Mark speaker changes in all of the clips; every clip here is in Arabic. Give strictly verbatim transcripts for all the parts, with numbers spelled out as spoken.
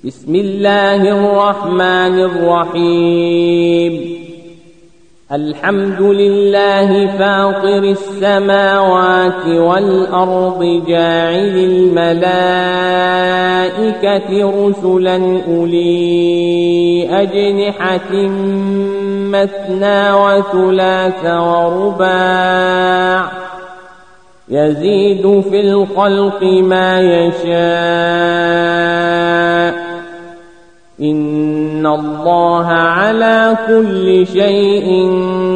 Speaker 1: بسم الله الرحمن الرحيم الحمد لله فاطر السماوات والأرض جاعل الملائكة رسلا أولي أجنحة مثنى وثلاث ورباع يزيد في الخلق ما يشاء إن الله على كل شيء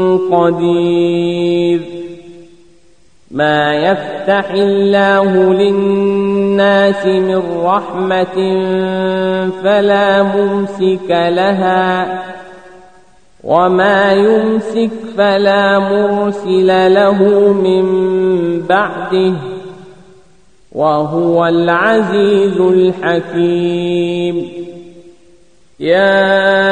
Speaker 1: قدير ما يفتح الله للناس من رحمة فلا ممسك لها وما يمسك فلا مرسل له من بعده وهو العزيز الحكيم يا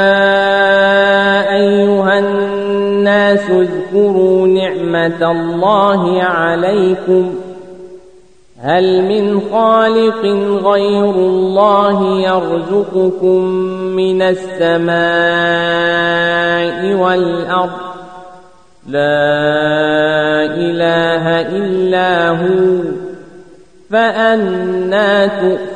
Speaker 1: أيها الناس اذكروا نعمة الله عليكم هل من خالق غير الله يرزقكم من السماء والأرض لا إله إلا هو فأنى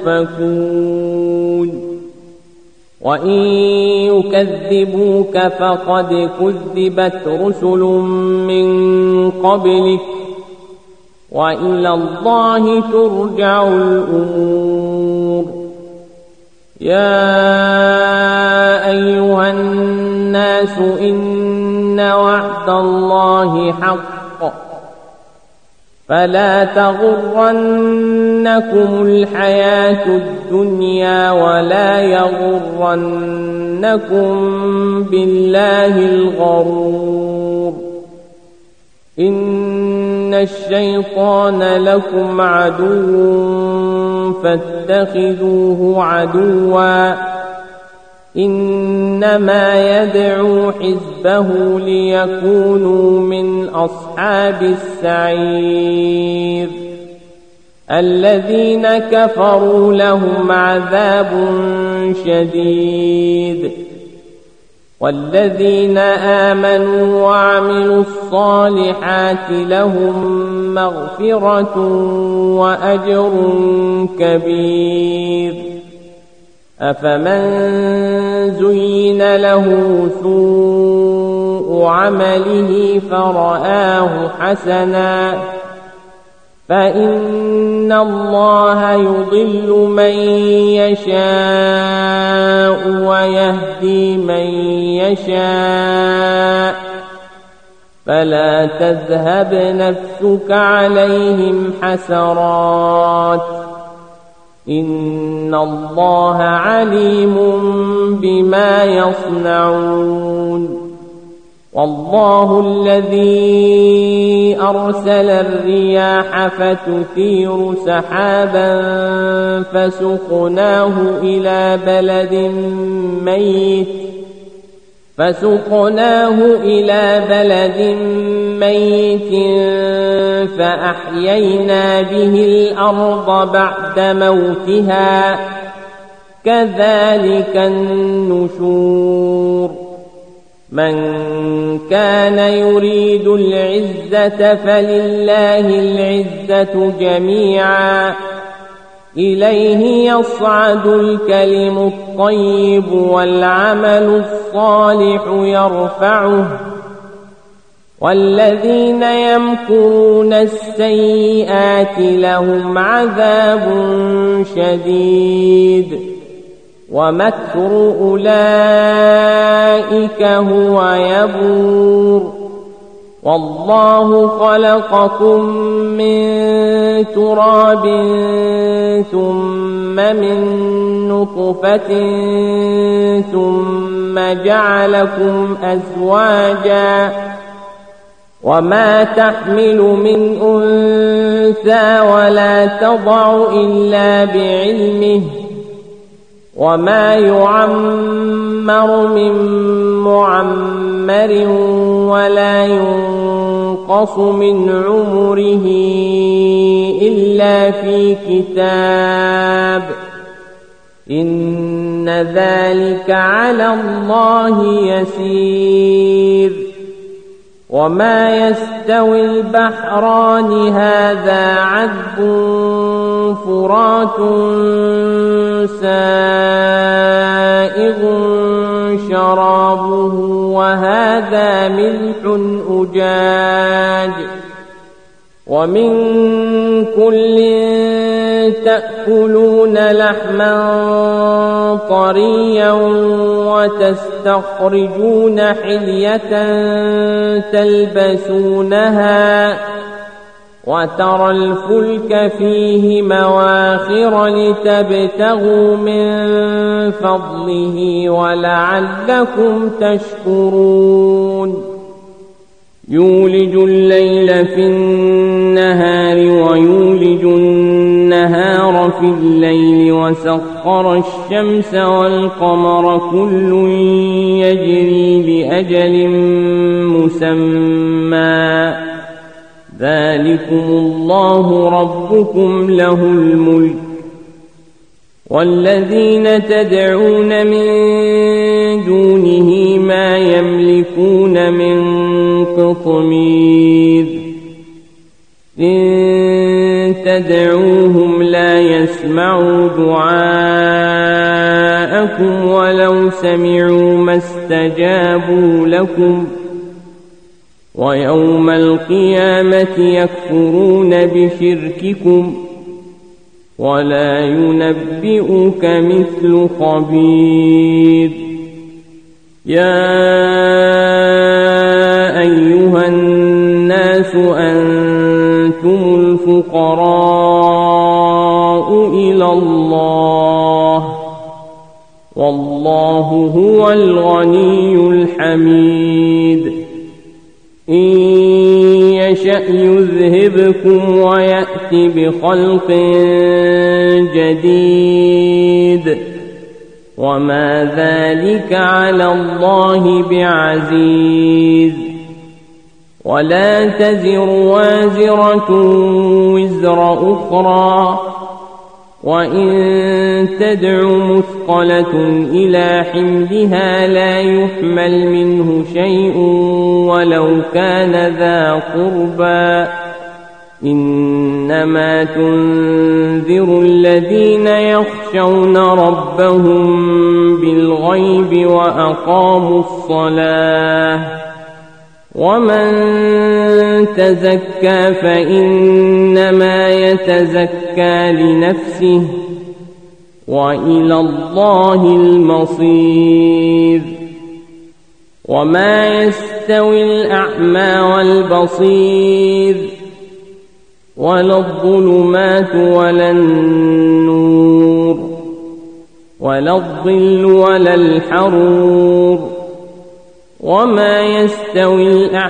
Speaker 1: تؤفكون وإن يكذبوك فقد كذبت رسل من قبلك وإلى الله ترجع الأمور يا أيها الناس إن وعد الله حق فلا تغرنكم الحياة الدنيا ولا يغرنكم بالله الغرور إن الشيطان لكم عدو فاتخذوه عدوا إنما يدعو حزبه ليكونوا من أصحاب السعير الذين كفروا لهم عذاب شديد والذين آمنوا وعملوا الصالحات لهم مغفرة وأجر كبير أفمن زين له سوء عمله فرآه حسنا فإن الله يضل من يشاء ويهدي من يشاء فلا تذهب نفسك عليهم حسرات إن الله عليم بما يصنعون والله الذي أرسل الرياح فتثير سحابا فسقناه إلى بلد ميت فسقناه إلى بلد ميت فأحيينا به الأرض بعد موتها كذلك النشور من كان يريد العزة فلله العزة جميعا إليه يصعد الكلم الطيب والعمل الصالح يرفعه والذين يمكرون السيئات لهم عذاب شديد ومكر أولئك هو يبور والله خلقكم من تراب ثم من نطفة ثم جعلكم أزواجا وما تحمل من أنثى ولا تضع إلا بعلمه وما يعمر من معمر ولا ينقص من عمره إلا في كتاب إن ذلك على الله يسير وما يستوي البحران هذا عذب فرات سائغ شرابه وهذا ملح أجاج ومن كل تأكلون لحما طريا وتستخرجون حلية تلبسونها وترى الفلك فيه مواخر لتبتغوا من فضله ولعلكم تشكرون يولج الليل في النهار ويولج النهار في الليل وسخر الشمس والقمر كل يجري لأجل مسمى ذلكم الله ربكم له الملك والذين تدعون من دونه ما يملكون من قطمير إن تدعوهم لا يسمعوا دعاءكم ولو سمعوا ما استجابوا لكم ويوم القيامة يكفرون بشرككم ولا ينبئك مثل خبير يا أيها الناس أنتم الفقراء إلى الله والله هو الغني الحميد إن يشأ يذهبكم ويأت بخلق جديد وما ذلك على الله بعزيز ولا تزر وازرة وزر أخرى وإن تدع مثقلة إلى حملها لا يحمل منه شيء ولو كان ذا قربى إنما تنذر الذين يخشون ربهم بالغيب وأقاموا الصلاة ومن تزكى فإنما يتزكى لنفسه وإلى الله المصير وما يستوي الأعمى والبصير ولا الظلمات ولا النور ولا الظل ولا الحرور وما يستوي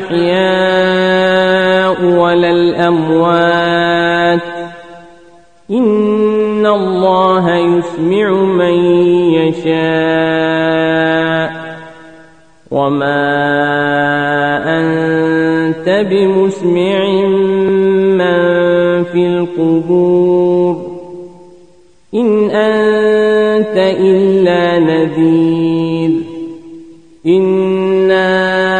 Speaker 1: الأحياء ولا الأموات إن الله يسمع من يشاء وما أنت بمسمع من في القبور إن أنت إلا نذير إنا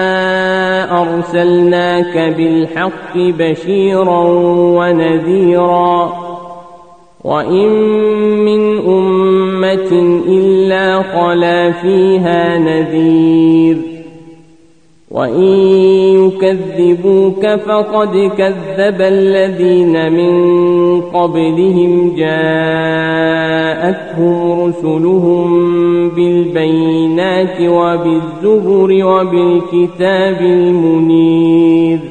Speaker 1: أرسلناك بالحق بشيرا ونذيرا وإن من أمة إلا خلا فيها نذير وإن يكذبوك فقد كذب الذين من قبلهم جاءتهم رسلهم بالبينات وبالزبر وبالكتاب المنير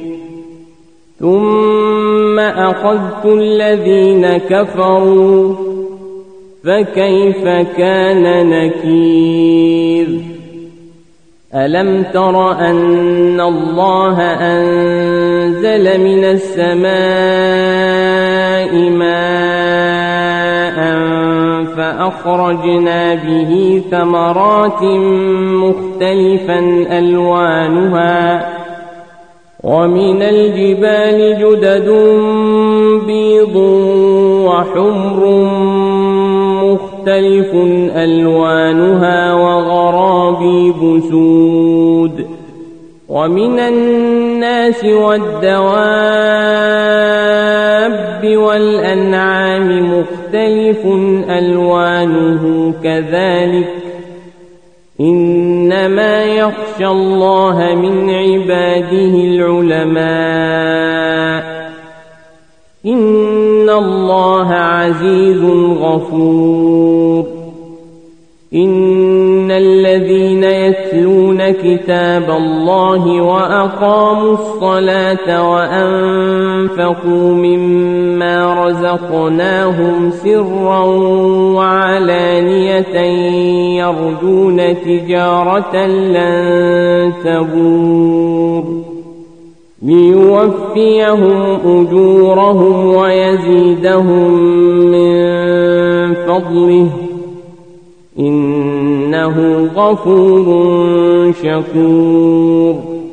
Speaker 1: ثم أخذت الذين كفروا فكيف كان نكير ألم تر أن الله أنزل من السماء ماء فأخرجنا به ثمرات مختلفا ألوانها ومن الجبال جدد بيض وحمر مختلف مختلف ألوانها وغرابيب سود ومن الناس والدواب والأنعام مختلف ألوانه كذلك إنما يخشى الله من عباده العلماء إن الله عزيز غفور إن الذين يتلون كتاب الله وأقاموا الصلاة وأنفقوا مما رزقناهم سرا وعلانية يرجون تجارة لن تبور ليوفيهم أجورهم ويزيدهم من فضله إنه غفور شكور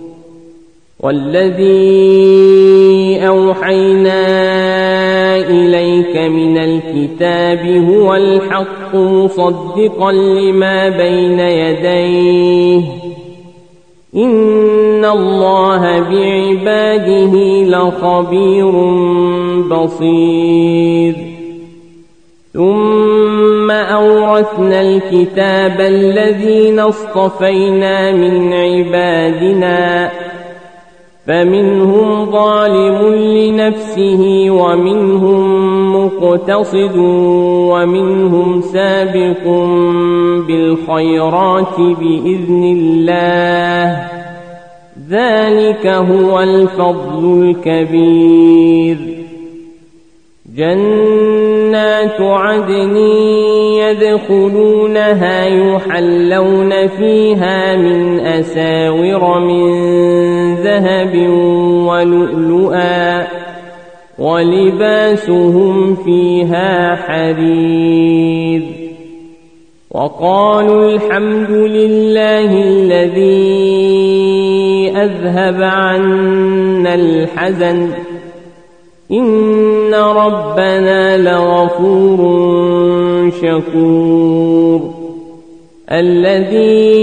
Speaker 1: والذي أوحينا إليك من الكتاب هو الحق مصدقا لما بين يديه إن الله بعباده لخبير بصير ثم أورثنا الكتاب الذين اصطفينا من عبادنا فمنهم ظالم لنفسه ومنهم مقتصد ومنهم سابق بالخيرات بإذن الله ذلك هو الفضل الكبير جنات عدن يدخلونها يحلون فيها من أساور من ذهب ولؤلؤا ولباسهم فيها حرير وقالوا الحمد لله الذي أذهب عنا الحزن إن ربنا لغفور شكور الذي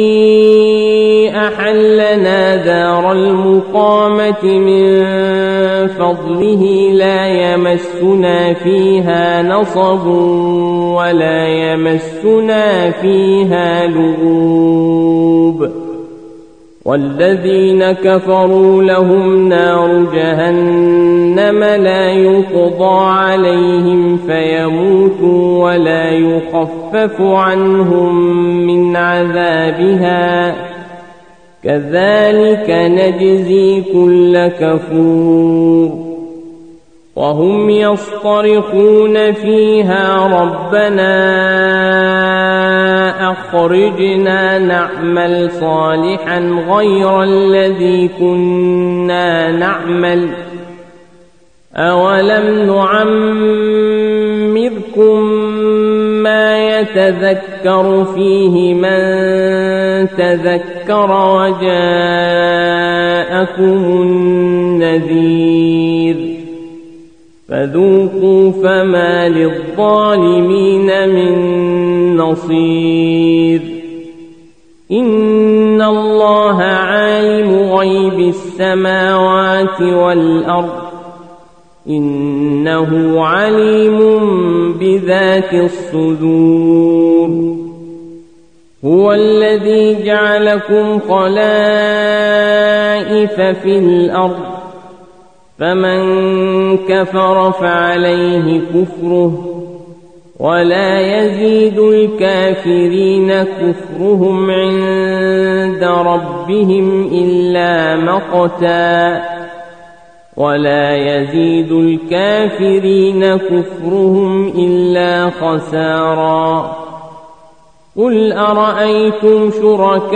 Speaker 1: أحلنا دار المقامة من فضله لا يمسنا فيها نصب ولا يمسنا فيها لغوب والذين كفروا لهم نار جهنم لا يقضى عليهم فيموتوا ولا يخفف عنهم من عذابها كذلك نجزي كل كفور وهم يصطرخون فيها ربنا أخرجنا نعمل صالحا غير الذي كنا نعمل أولم نعمركم ما يتذكر فيه من تذكر وجاءكم النذير فذوقوا فما للظالمين من نصير إن الله عالم غيب السماوات والأرض إنه عليم بذات الصدور هو الذي جعلكم خلائف في الأرض فمن كفر فعليه كفره ولا يزيد الكافرين كفرهم عند ربهم إلا مقتا ولا يزيد الكافرين كفرهم إلا خسارا قل أرأيتم شركاءكم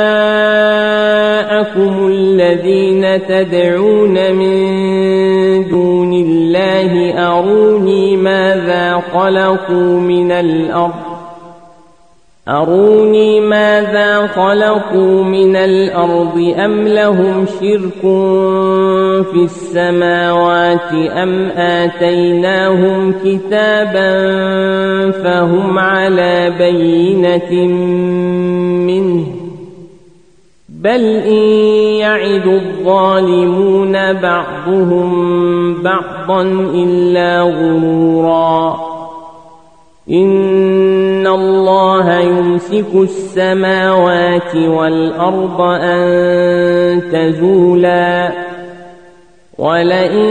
Speaker 1: الذين تدعون من دون الله أروني ماذا خلقوا من الأرض أروني ماذا خلقوا من الأرض أم لهم شرك في السماوات أم آتيناهم كتابا فهم على بينة منه بل إن يعد الظالمون بعضهم بعضا إلا غرورا إن الله يمسك السماوات والأرض أن تزولا ولئن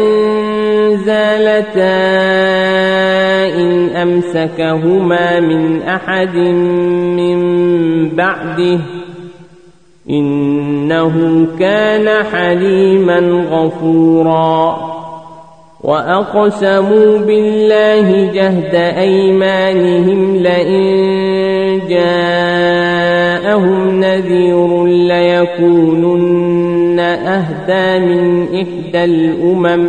Speaker 1: زالتا إن أمسكهما من أحد من بعده إنه كان حليما غفورا وأقسموا بالله جهد أيمانهم لئن جاءهم نذير ليكونن أهدى من إحدى الأمم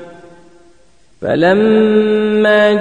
Speaker 1: فلما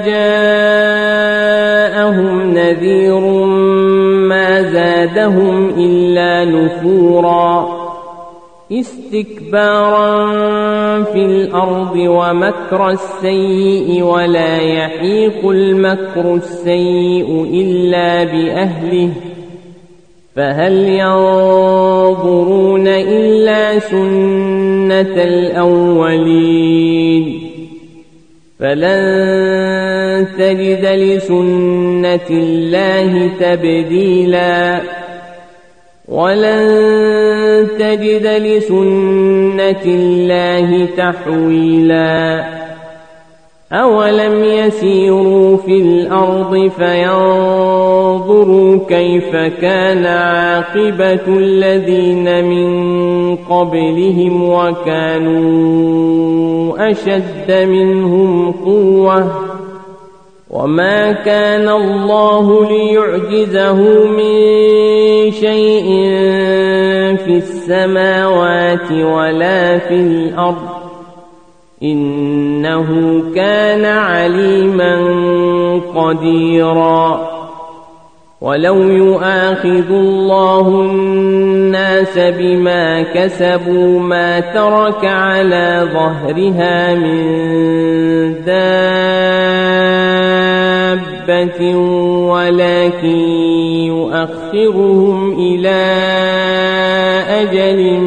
Speaker 1: جاءهم نذير ما زادهم إلا نفورا استكبارا في الأرض ومكر السيء ولا يحيق المكر السيء إلا بأهله فهل ينظرون إلا سنة الأولين فلن تجد لسنة الله تبديلا ولن تجد لسنة الله تحويلا أولم يسيروا في الأرض فينظروا كيف كان عاقبة الذين من قبلهم وكانوا أشد منهم قوة وما كان الله ليعجزه من شيء في السماوات ولا في الأرض إنه كان عليما قديرا ولو يؤاخذ الله الناس بما كسبوا ما ترك على ظهرها من دابة ولكن يؤخرهم إلى أجل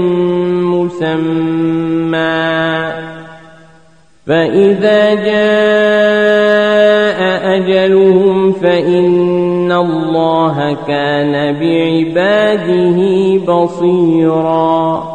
Speaker 1: مسمى فإذا جاء أجلهم فإن الله كان بعباده بصيراً